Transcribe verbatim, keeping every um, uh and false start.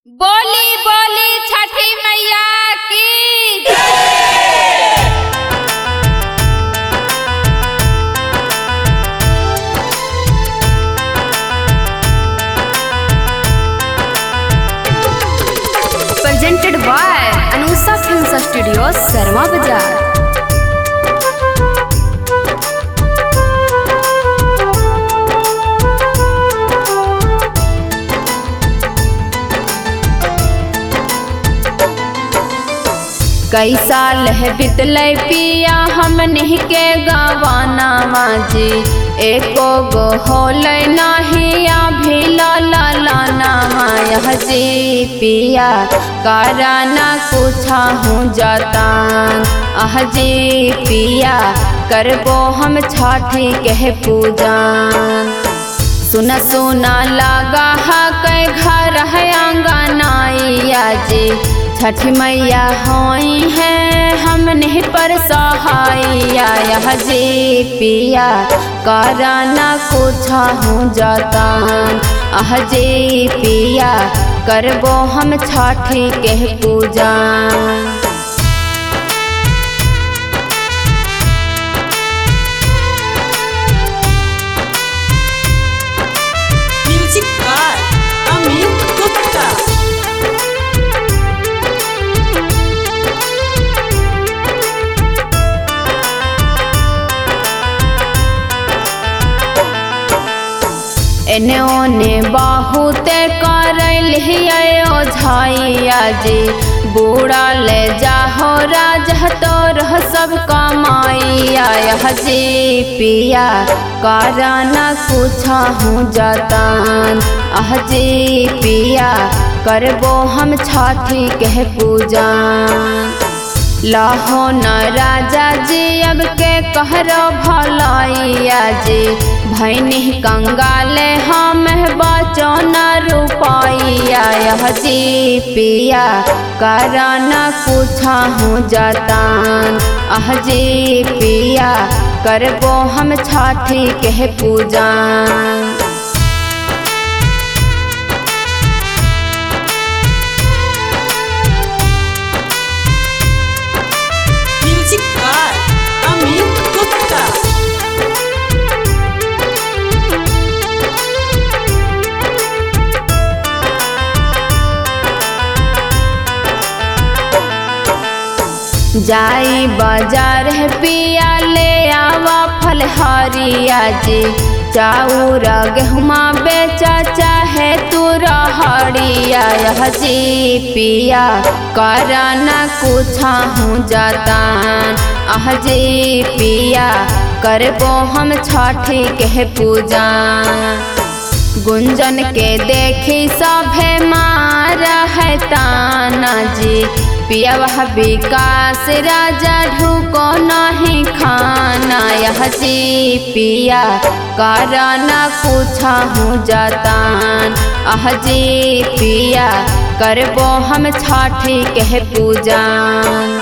बोली बोली छठी मैया की जय। Presented by Anusa Films Studio, Sarma Bazaar. कई साल है बितलै पिया हमनी के गवाना माजी एको गो होलै नाहिया भी लाला लाना माया जी पिया कराना कुछा हूँ जातान आह जी पिया करबो हम छठी के पूजान सुना सुना लगा है कै घर है आंगनाइया जी छठी मैया होई है हमने पर सहाइया यह जी पिया कराना कुछ हूँ जातान आह जी पिया करबो हम छठी के पूजा। Music by Amit Gupta. एने ओने बहुते करैलिए ओझाइया जी बूढ़ा ले जाहो राज तोर सब कमाइया यह जी पिया कराना कुछ हूँ जातान आह जी पिया करबो हम छठी के पूजा। लाहो न राजा जी अब के कहरो भलाइया जी भैनी कंगाले हम बचो न रुपैया यह जी पिया कराना कुछ हूँ जातान आह जी पिया करबो हम छठी के पूजा। Music by Amit Gupta. जाई बाजार है पिया ले आवा फलहारिया जी चाउर गेहुमा बेचा चाहे तू रहड़िया यह जी पिया कराना कुछ हूँ जातान आह जी पिया करबो हम छठी के पूजा। गुंजन के देखी सभे मारा है ताना जी पिया वह विकास राजा ढूको नहीं खाना यह जी पिया कराना कुछ हूँ जातान आह जी पिया करबो हम छठी के पूजा।